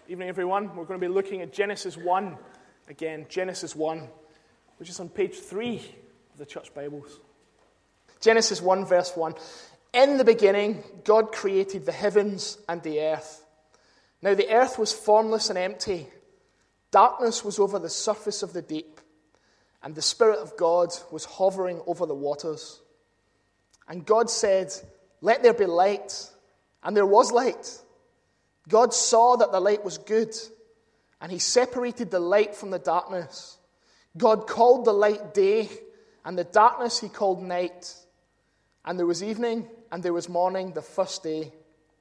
Evening, everyone. We're going to be looking at Genesis 1 again. Genesis 1, which is on page 3 of the Church Bibles. Genesis 1, verse 1. In the beginning, God created the heavens and the earth. Now the earth was formless and empty. Darkness was over the surface of the deep, and the Spirit of God was hovering over the waters. And God said, "Let there be light," and there was light. God saw that the light was good, and he separated the light from the darkness. God called the light day, and the darkness he called night. And there was evening, and there was morning, the first day.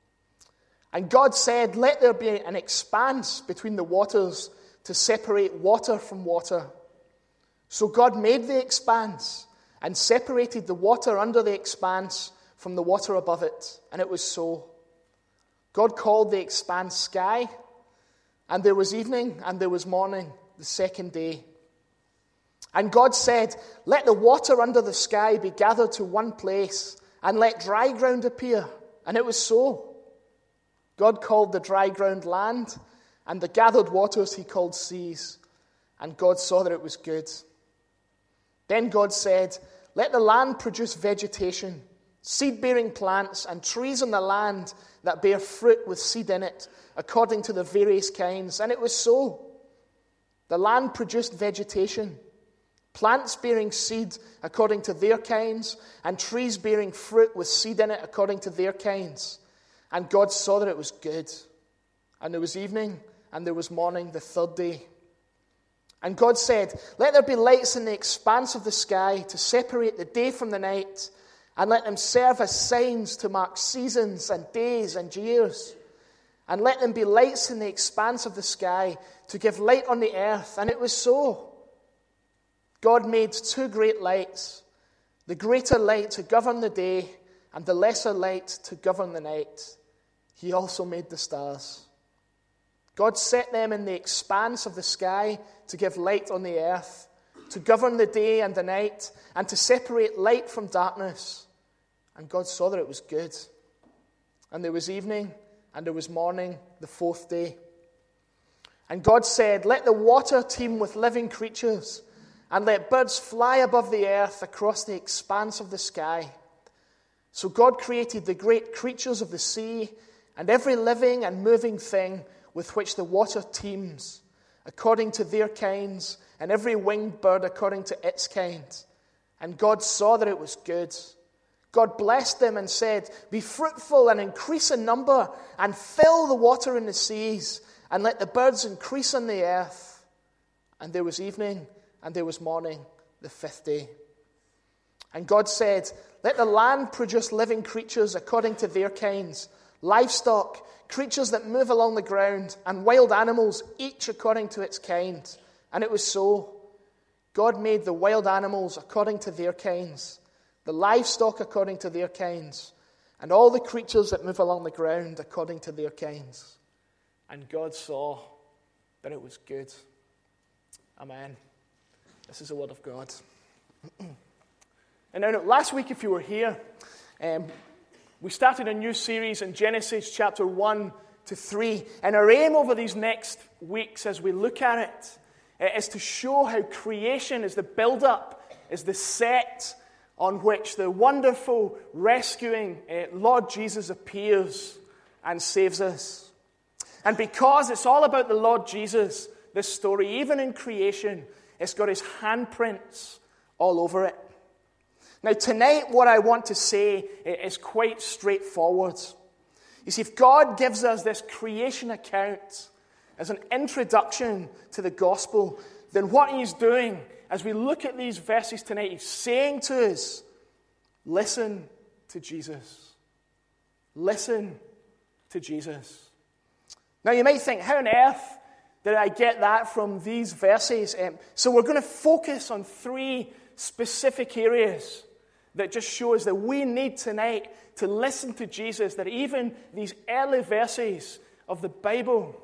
And God said, "Let there be an expanse between the waters to separate water from water." So God made the expanse and separated the water under the expanse from the water above it, and it was so. God called the expanse sky, and there was evening and there was morning, the second day. And God said, "Let the water under the sky be gathered to one place, and let dry ground appear." And it was so. God called the dry ground land, and the gathered waters he called seas. And God saw that it was good. Then God said, "Let the land produce vegetation, seed-bearing plants, and trees on the land that bear fruit with seed in it, according to the various kinds." And it was so. The land produced vegetation, plants bearing seed according to their kinds, and trees bearing fruit with seed in it according to their kinds. And God saw that it was good. And there was evening, and there was morning, the third day. And God said, "Let there be lights in the expanse of the sky to separate the day from the night, and let them serve as signs to mark seasons and days and years. And let them be lights in the expanse of the sky to give light on the earth." And it was so. God made two great lights, the greater light to govern the day, and the lesser light to govern the night. He also made the stars. God set them in the expanse of the sky to give light on the earth, to govern the day and the night, and to separate light from darkness. And God saw that it was good. And there was evening, and there was morning, the fourth day. And God said, "Let the water teem with living creatures, and let birds fly above the earth across the expanse of the sky." So God created the great creatures of the sea, and every living and moving thing with which the water teems, according to their kinds, and every winged bird according to its kind. And God saw that it was good. God blessed them and said, "Be fruitful and increase in number, and fill the water in the seas, and let the birds increase on the earth." And there was evening, and there was morning, the fifth day. And God said, "Let the land produce living creatures according to their kinds, livestock, creatures that move along the ground, and wild animals, each according to its kind." And it was so. God made the wild animals according to their kinds, the livestock according to their kinds, and all the creatures that move along the ground according to their kinds. And God saw that it was good. Amen. This is the word of God. And now, last week, if you were here, we started a new series in Genesis chapter 1 to 3. And our aim over these next weeks as we look at it is to show how creation is the build-up, is the set on which the wonderful, rescuing Lord Jesus appears and saves us. And because it's all about the Lord Jesus, this story, even in creation, it's got his handprints all over it. Now, tonight, what I want to say is quite straightforward. You see, if God gives us this creation account as an introduction to the gospel, then what he's doing as we look at these verses tonight, he's saying to us, listen to Jesus. Listen to Jesus. Now, you might think, how on earth did I get that from these verses? So we're going to focus on three specific areas that just shows that we need tonight to listen to Jesus, that even these early verses of the Bible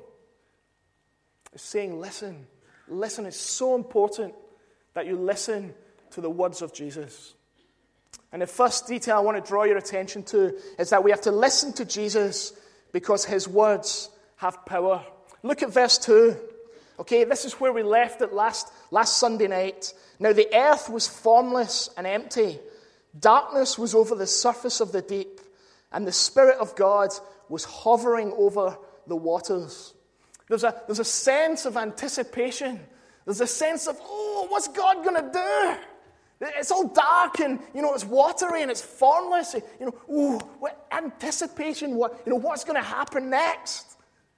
is saying, listen. Listen, it's so important that you listen to the words of Jesus. And the first detail I want to draw your attention to is that we have to listen to Jesus because his words have power. Look at verse 2. Okay, this is where we left it last Sunday night. Now the earth was formless and empty. Darkness was over the surface of the deep, and the Spirit of God was hovering over the waters. There's a sense of anticipation. There's a sense of, what's God going to do? It's all dark and, it's watery and it's formless. What anticipation, what's going to happen next?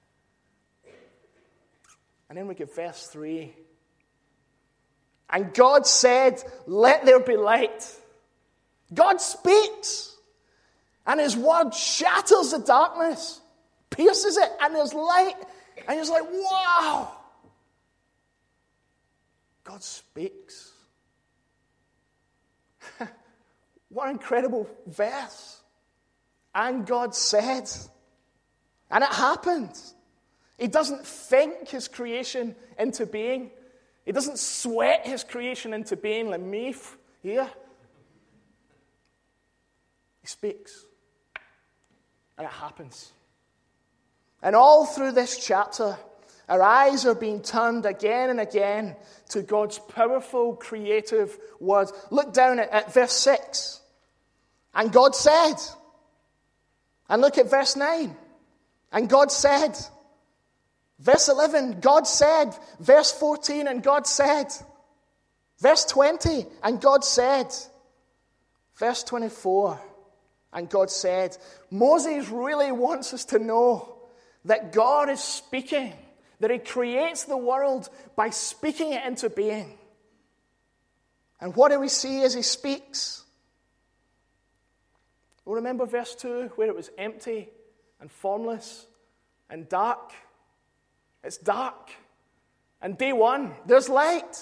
And then we get verse 3. And God said, let there be light. God speaks. And his word shatters the darkness, pierces it, and there's light. And you're just like, wow. God speaks. What an incredible verse. And God said. And it happened. He doesn't think his creation into being. He doesn't sweat his creation into being like me here. He speaks. And it happens. And all through this chapter, our eyes are being turned again and again to God's powerful, creative word. Look down at verse 6. And God said. And look at verse 9. And God said. Verse 11, God said. Verse 14, and God said. Verse 20, and God said. Verse 24, and God said. Moses really wants us to know that God is speaking, that he creates the world by speaking it into being. And what do we see as he speaks? Well, remember verse 2, where it was empty and formless and dark? It's dark. And day 1, there's light.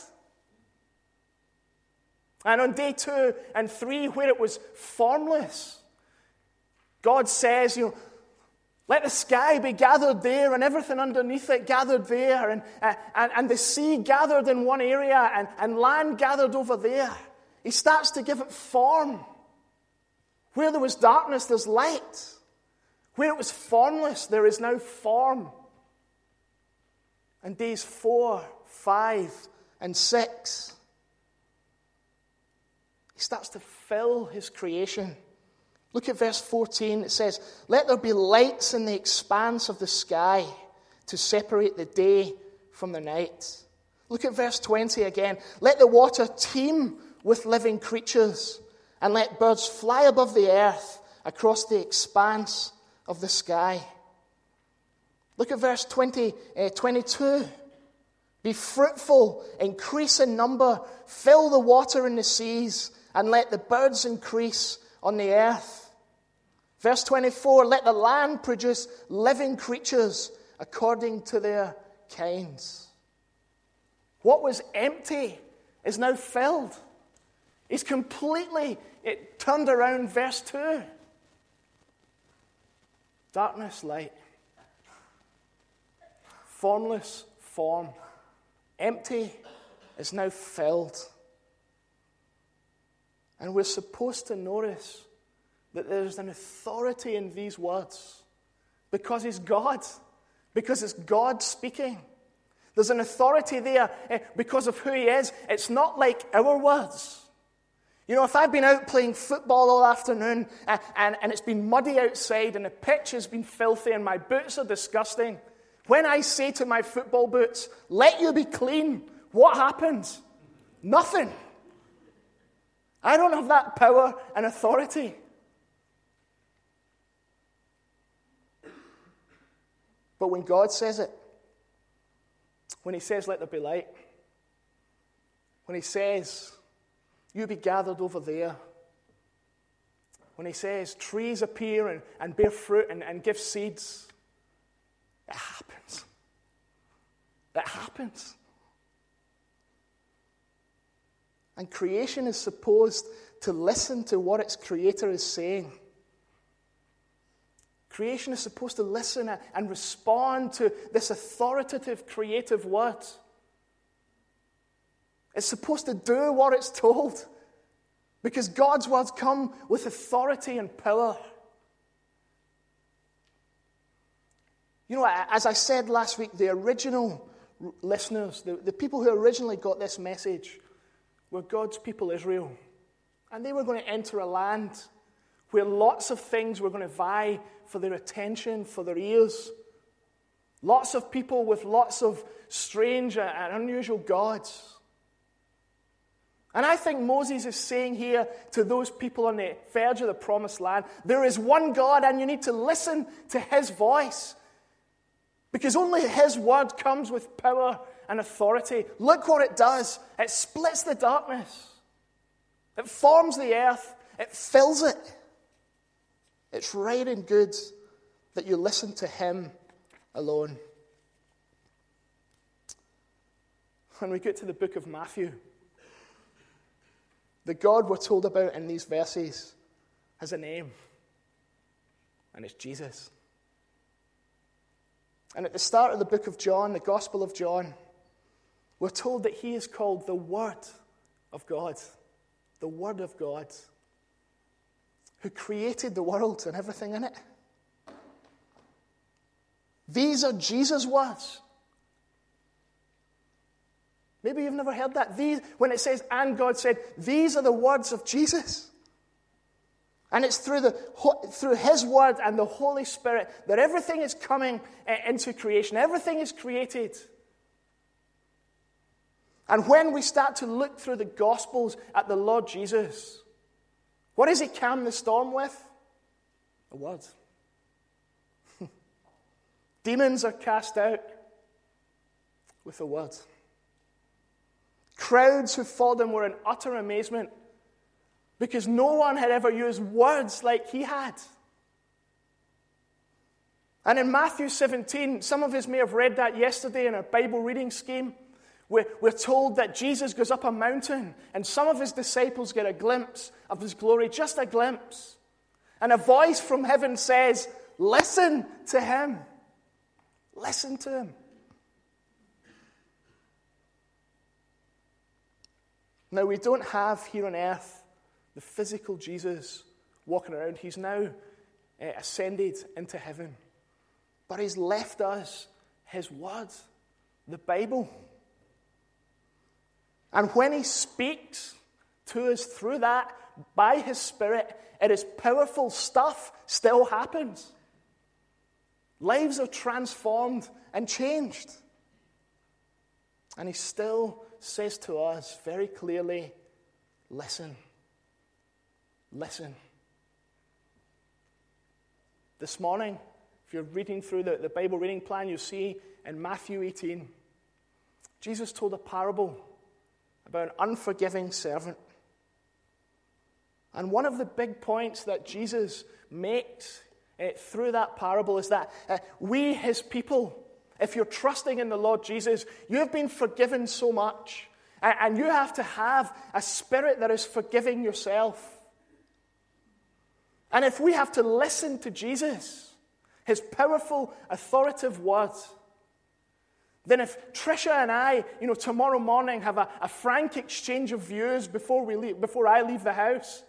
And on day 2 and 3, where it was formless, God says, let the sky be gathered there and everything underneath it gathered there and the sea gathered in one area and land gathered over there. He starts to give it form. Where there was darkness, there's light. Where it was formless, there is now form. And days 4, 5, and 6, he starts to fill his creation. Look at verse 14. It says, let there be lights in the expanse of the sky to separate the day from the night. Look at verse 20 again. Let the water teem with living creatures, and let birds fly above the earth across the expanse of the sky. Look at verse 22. Be fruitful, increase in number, fill the water in the seas, and let the birds increase on the earth. Verse 24, let the land produce living creatures according to their kinds. What was empty is now filled. He's completely turned around verse 2. Darkness, light. Formless, form. Empty is now filled. And we're supposed to notice that there's an authority in these words because he's God, because it's God speaking. There's an authority there because of who he is. It's not like our words. If I've been out playing football all afternoon and it's been muddy outside and the pitch has been filthy and my boots are disgusting, when I say to my football boots, let you be clean, what happens? Nothing. I don't have that power and authority. But when God says it, when he says, let there be light, when he says, you be gathered over there, when he says, trees appear and bear fruit and give seeds, it happens. It happens. And creation is supposed to listen to what its creator is saying. Creation is supposed to listen and respond to this authoritative, creative word. It's supposed to do what it's told. Because God's words come with authority and power. You know, as I said last week, the original listeners, the people who originally got this message, were God's people, Israel. And they were going to enter a land where lots of things were going to vie for their attention, for their ears. Lots of people with lots of strange and unusual gods. And I think Moses is saying here to those people on the verge of the promised land, there is one God and you need to listen to his voice. Because only his word comes with power and authority. Look what it does. It splits the darkness. It forms the earth. It fills it. It's right and good that you listen to him alone. When we get to the book of Matthew, the God we're told about in these verses has a name, and it's Jesus. And at the start of the book of John, the Gospel of John, we're told that he is called the Word of God. The Word of God, who created the world and everything in it. These are Jesus' words. Maybe you've never heard that. When it says, and God said, these are the words of Jesus. And it's through his word and the Holy Spirit that everything is coming into creation. Everything is created. And when we start to look through the Gospels at the Lord Jesus, what does he calm the storm with? A word. Demons are cast out with a word. Crowds who followed him were in utter amazement because no one had ever used words like he had. And in Matthew 17, some of us may have read that yesterday in our Bible reading scheme. We're told that Jesus goes up a mountain and some of his disciples get a glimpse of his glory, just a glimpse. And a voice from heaven says, listen to him. Listen to him. Now, we don't have here on earth the physical Jesus walking around. He's now ascended into heaven. But he's left us his word, the Bible. And when he speaks to us through that, by his Spirit, it is powerful stuff still happens. Lives are transformed and changed. And he still says to us very clearly, listen. Listen. This morning, if you're reading through the Bible reading plan, you'll see in Matthew 18, Jesus told a parable about an unforgiving servant. And one of the big points that Jesus makes through that parable is that we, his people, if you're trusting in the Lord Jesus, you have been forgiven so much. And you have to have a spirit that is forgiving yourself. And if we have to listen to Jesus, his powerful, authoritative words, then if Tricia and I, tomorrow morning have a frank exchange of views before I leave the house,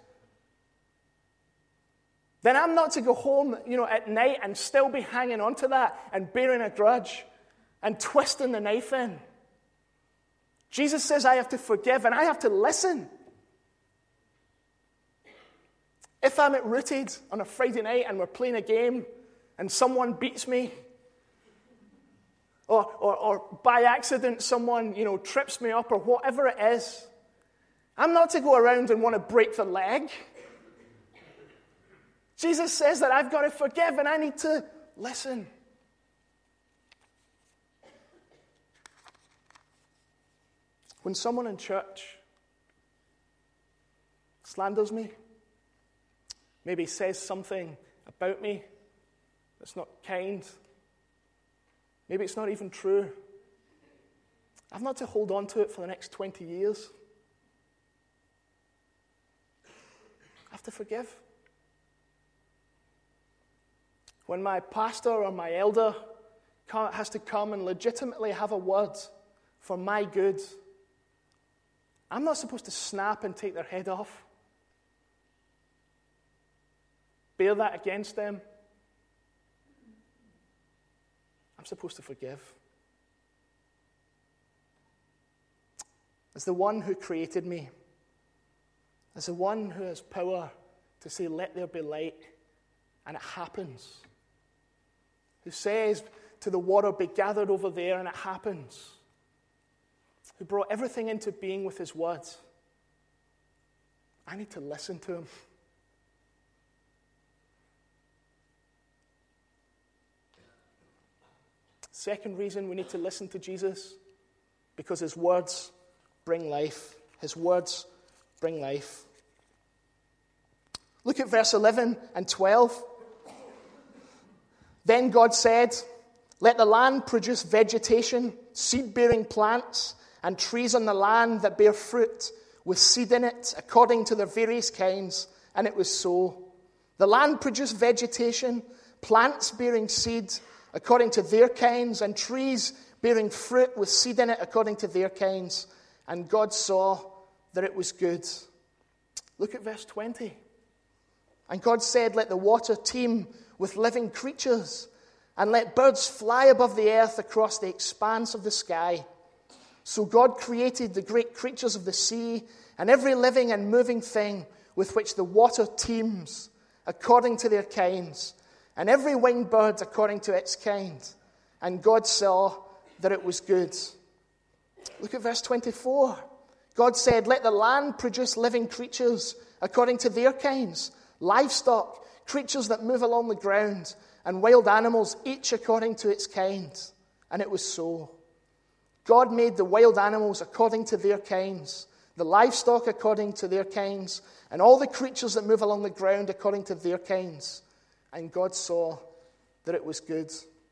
then I'm not to go home, at night and still be hanging on to that and bearing a grudge and twisting the knife in. Jesus says I have to forgive and I have to listen. If I'm at Rooted on a Friday night and we're playing a game and someone beats me, or by accident someone, trips me up or whatever it is, I'm not to go around and want to break their leg. Jesus says that I've got to forgive and I need to listen. When someone in church slanders me, maybe says something about me that's not kind, maybe it's not even true, I've not to hold on to it for the next 20 years. I have to forgive. When my pastor or my elder has to come and legitimately have a word for my good, I'm not supposed to snap and take their head off. Bear that against them. supposed to forgive. As the one who created me, as the one who has power to say, let there be light, and it happens. Who says to the water, be gathered over there, and it happens. Who brought everything into being with his words. I need to listen to him. Second reason we need to listen to Jesus, because his words bring life. His words bring life. Look at verse 11 and 12. Then God said, let the land produce vegetation, seed-bearing plants, and trees on the land that bear fruit, with seed in it, according to their various kinds. And it was so. The land produced vegetation, plants bearing seed, according to their kinds, and trees bearing fruit with seed in it, according to their kinds. And God saw that it was good. Look at verse 20. And God said, let the water teem with living creatures, and let birds fly above the earth across the expanse of the sky. So God created the great creatures of the sea, and every living and moving thing with which the water teems, according to their kinds, and every winged bird according to its kind. And God saw that it was good. Look at verse 24. God said, let the land produce living creatures according to their kinds, livestock, creatures that move along the ground, and wild animals, each according to its kind. And it was so. God made the wild animals according to their kinds, the livestock according to their kinds, and all the creatures that move along the ground according to their kinds. And God saw that it was good.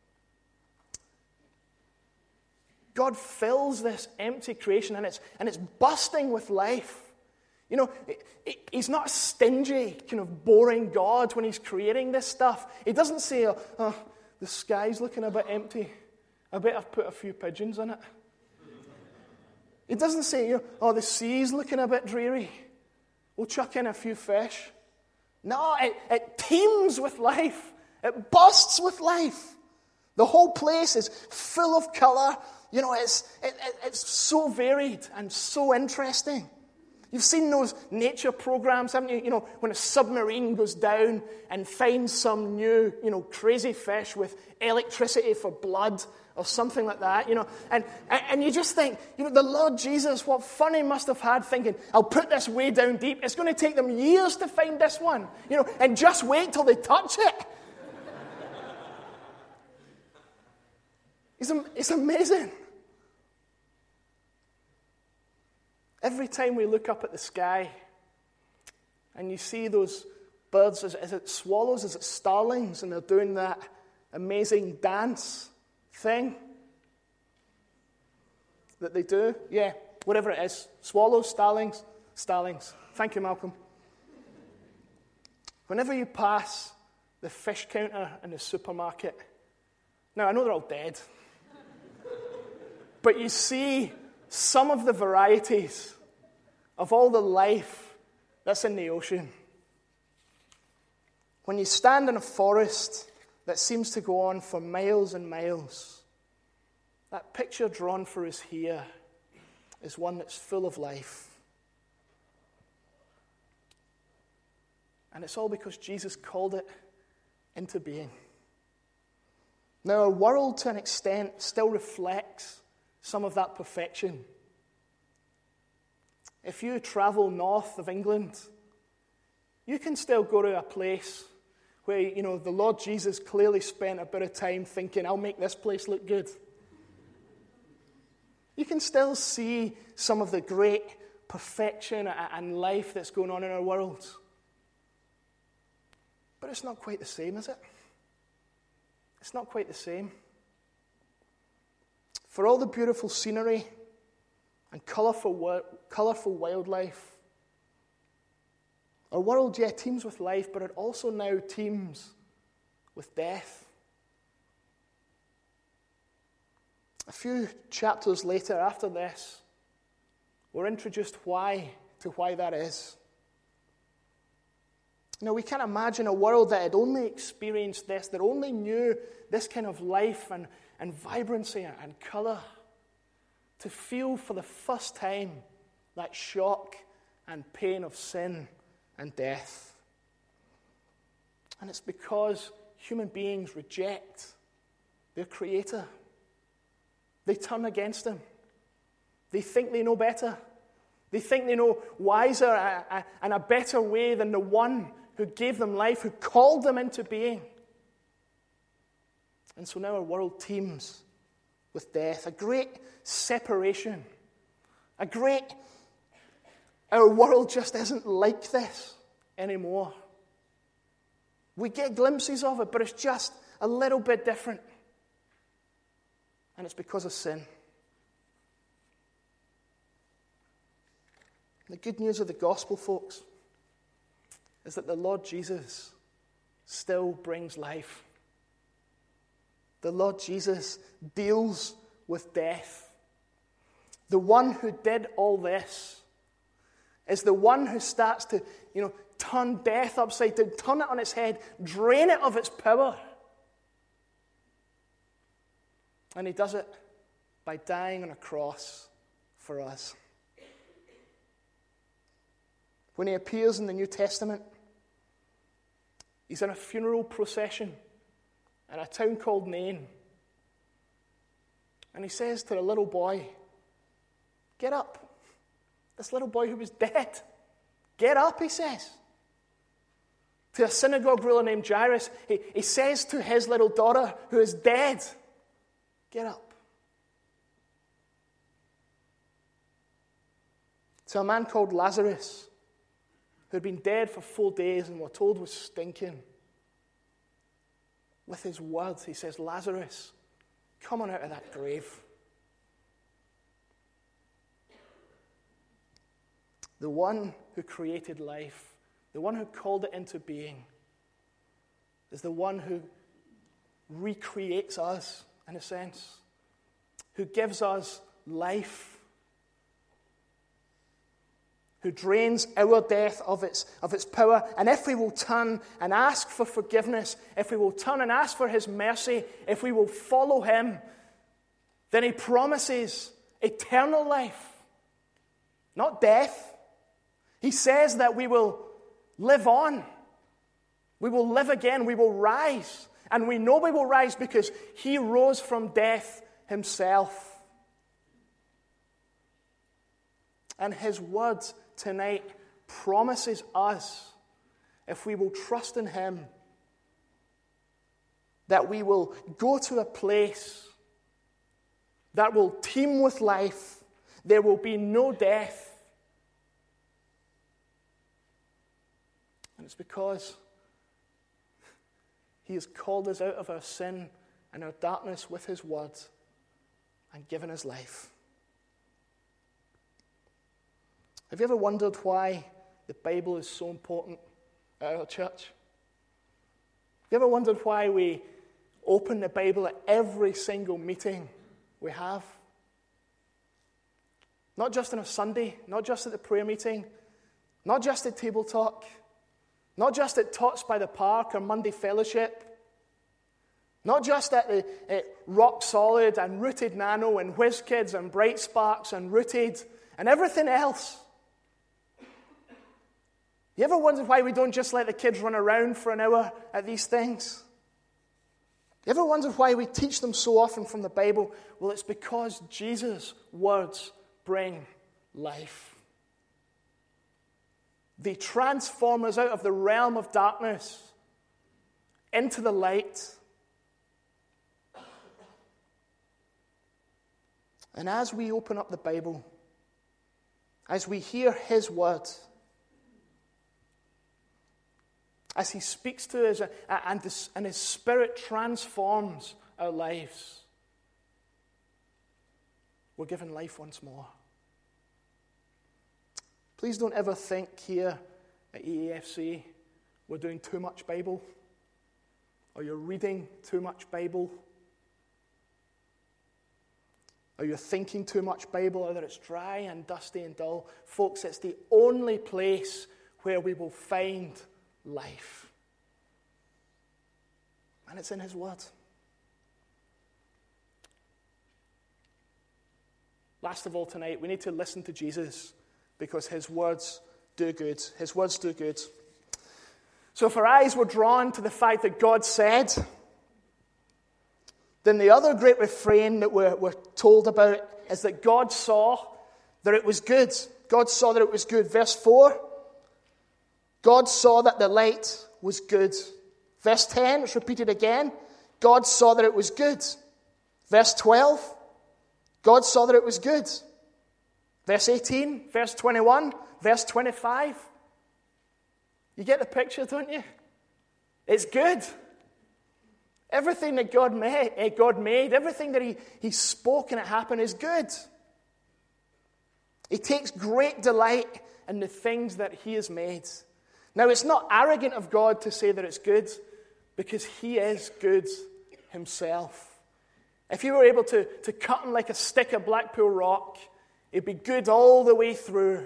God fills this empty creation, and it's bursting with life. You know, he's not a stingy, kind of boring God when he's creating this stuff. He doesn't say, oh, the sky's looking a bit empty. I bet I've put a few pigeons in it. He doesn't say, oh, the sea's looking a bit dreary. We'll chuck in a few fish. No, it teems with life. It bursts with life. The whole place is full of color. You know, it's so varied and so interesting. You've seen those nature programs, haven't you? You know, when a submarine goes down and finds some new, crazy fish with electricity for blood or something like that, and you just think, the Lord Jesus, what fun he must have had thinking, I'll put this way down deep. It's going to take them years to find this one, and just wait till they touch it. It's amazing. Every time we look up at the sky and you see those birds, is it swallows, is it starlings, and they're doing that amazing dance thing that they do? Yeah, whatever it is. Swallows, starlings. Thank you, Malcolm. Whenever you pass the fish counter in the supermarket, now I know they're all dead, but you see some of the varieties of all the life that's in the ocean. When you stand in a forest that seems to go on for miles and miles, that picture drawn for us here is one that's full of life. And it's all because Jesus called it into being. Now, our world, to an extent, still reflects some of that perfection. If you travel north of England, you can still go to a place where, the Lord Jesus clearly spent a bit of time thinking, I'll make this place look good. You can still see some of the great perfection and life that's going on in our world. But it's not quite the same, is it? It's not quite the same. For all the beautiful scenery and colourful wildlife, our world, teems with life, but it also now teems with death. A few chapters later, after this, we're introduced why that is. We can't imagine a world that had only experienced this, that only knew this kind of life and vibrancy and colour, to feel for the first time that shock and pain of sin and death. And it's because human beings reject their Creator. They turn against Him. They think they know better. They think they know wiser and a better way than the one who gave them life, who called them into being. And so now our world teems with death, a great separation, our world just isn't like this anymore. We get glimpses of it, but it's just a little bit different. And it's because of sin. The good news of the gospel, folks, is that the Lord Jesus still brings life. The Lord Jesus deals with death. The one who did all this is the one who starts to, turn death upside down, turn it on its head, drain it of its power. And He does it by dying on a cross for us. When He appears in the New Testament, He's in a funeral procession in a town called Nain. And He says to the little boy, "Get up." This little boy who was dead. "Get up," He says. To a synagogue ruler named Jairus, he says to his little daughter who is dead, "Get up." To a man called Lazarus, who had been dead for 4 days and we're told was stinking, with His words, He says, "Lazarus, come on out of that grave." The one who created life, the one who called it into being, is the one who recreates us, in a sense, who gives us life, who drains our death of its power. And if we will turn and ask for forgiveness, if we will turn and ask for His mercy, if we will follow Him, then He promises eternal life, not death. He says that we will live on. We will live again. We will rise. And we know we will rise because He rose from death Himself. And His word tonight promises us, if we will trust in Him, that we will go to a place that will teem with life. There will be no death. And it's because He has called us out of our sin and our darkness with His word and given us life. Have you ever wondered why the Bible is so important at our church? Have you ever wondered why we open the Bible at every single meeting we have? Not just on a Sunday, not just at the prayer meeting, not just at table talk, not just at Tots by the Park or Monday Fellowship, not just at Rock Solid and Rooted Nano and Whiz Kids and Bright Sparks and Rooted and everything else. You ever wondered why we don't just let the kids run around for an hour at these things? You ever wondered why we teach them so often from the Bible? Well, it's because Jesus' words bring life. They transform us out of the realm of darkness into the light. And as we open up the Bible, as we hear His word, as He speaks to us and His Spirit transforms our lives, we're given life once more. Please don't ever think here at EAFC we're doing too much Bible, or you're reading too much Bible, or you're thinking too much Bible, or that it's dry and dusty and dull. Folks, it's the only place where we will find life. And it's in His word. last of all tonight, we need to listen to Jesus because his words do good. His words do good. So if our eyes were drawn to the fact that God said, then the other great refrain that we're told about is that God saw that it was good. God saw that it was good. Verse 4, God saw that the light was good. Verse 10, it's repeated again. God saw that it was good. Verse 12, God saw that it was good. Verse 18, verse 21, verse 25. You get the picture, don't you? It's good. Everything that God made, everything that he spoke and it happened is good. He takes great delight in the things that he has made. Now, it's not arrogant of God to say that it's good, because he is good himself. If you were able to cut him like a stick of Blackpool rock, it'd be good all the way through.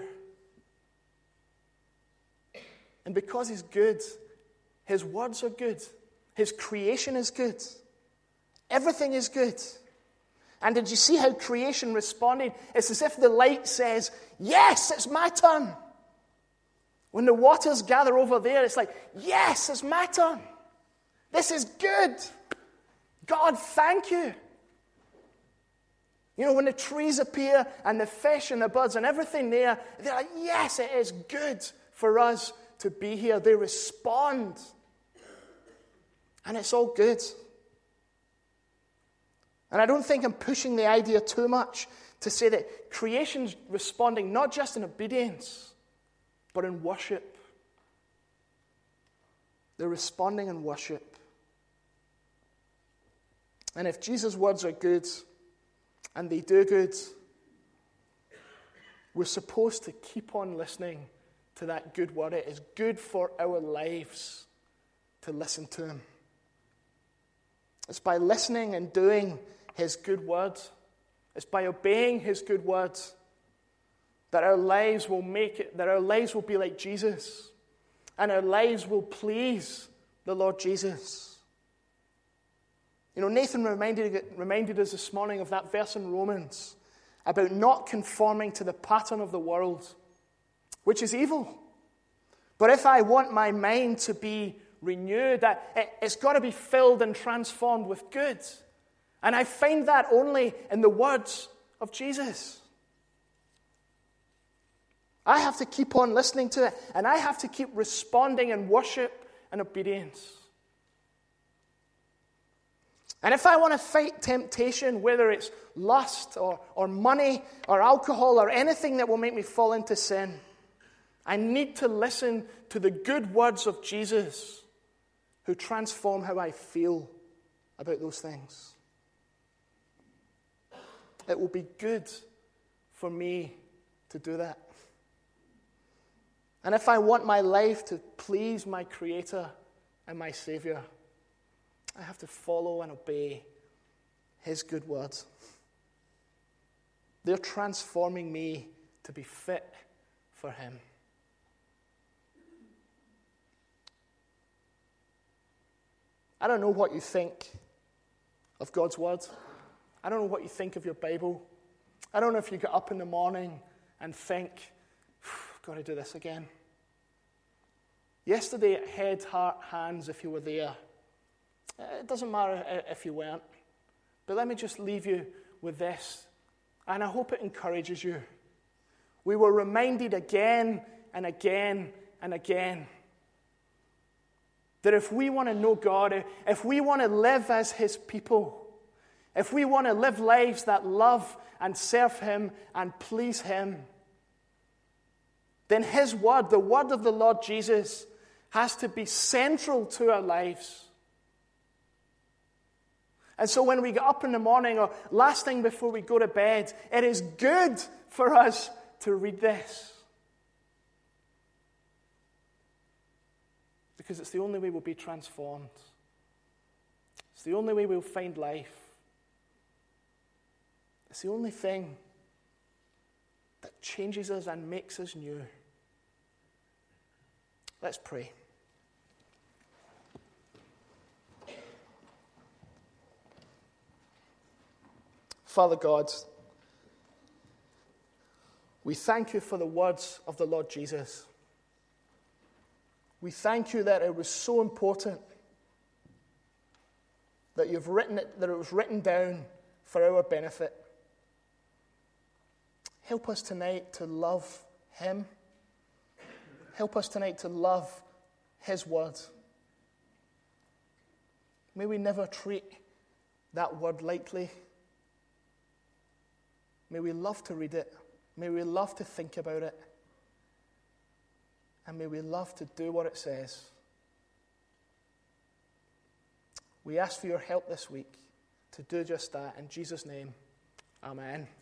And because he's good, his words are good. His creation is good. Everything is good. And did you see how creation responded? It's as if the light says, yes, it's my turn. When the waters gather over there, it's like, yes, it's my turn. This is good. God, thank you. You know, when the trees appear and the fish and the birds and everything there, they're like, yes, it is good for us to be here. They respond. And it's all good. And I don't think I'm pushing the idea too much to say that creation's responding not just in obedience, but in worship. They're responding in worship. And if Jesus' words are good, and they do good, we're supposed to keep on listening to that good word. It is good for our lives to listen to him. It's by listening and doing his good word. It's by obeying his good word that our lives will be like Jesus, and our lives will please the Lord Jesus. You know, Nathan reminded us this morning of that verse in Romans about not conforming to the pattern of the world, which is evil. But if I want my mind to be renewed, it's got to be filled and transformed with good. And I find that only in the words of Jesus. I have to keep on listening to it, and I have to keep responding in worship and obedience. And if I want to fight temptation, whether it's lust or money or alcohol or anything that will make me fall into sin, I need to listen to the good words of Jesus, who transform how I feel about those things. It will be good for me to do that. And if I want my life to please my Creator and my Savior, I have to follow and obey his good words. They're transforming me to be fit for him. I don't know what you think of God's word. I don't know what you think of your Bible. I don't know if you get up in the morning and think, I've got to do this again. Yesterday at Head, Heart, Hands, if you were there, it doesn't matter if you weren't, but let me just leave you with this, and I hope it encourages you. We were reminded again and again and again that if we want to know God, if we want to live as his people, if we want to live lives that love and serve him and please him, then his word, the word of the Lord Jesus, has to be central to our lives. And so when we get up in the morning or last thing before we go to bed, it is good for us to read this. Because it's the only way we'll be transformed. It's the only way we'll find life. It's the only thing that changes us and makes us new. Let's pray. Father God, We thank you for the words of the Lord Jesus. We thank you that it was so important that you've written it, that it was written down for our benefit. Help us tonight to love him. Help us tonight to love his word. May we never treat that word lightly. May we love to read it. May we love to think about it. And may we love to do what it says. We ask for your help this week to do just that. In Jesus' name, amen.